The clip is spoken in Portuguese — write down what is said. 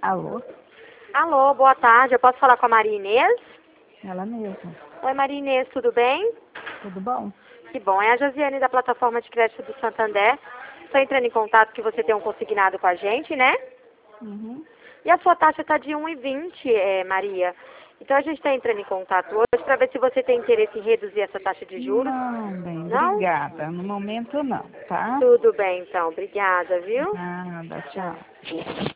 Alô? Alô, boa tarde. Eu posso falar com a Maria Inês? Ela mesma. Oi, Maria Inês, tudo bem? Tudo bom? Que bom. É a Josiane da plataforma de crédito do Santander. Estou entrando em contato que você tem um consignado com a gente, né? Uhum. E a sua taxa está de 1,20, Maria. Então a gente está entrando em contato hoje para ver se você tem interesse em reduzir essa taxa de juros. Não, bem, Não? obrigada. No momento não, tá? Tudo bem, então. Obrigada, viu? Nada, tchau.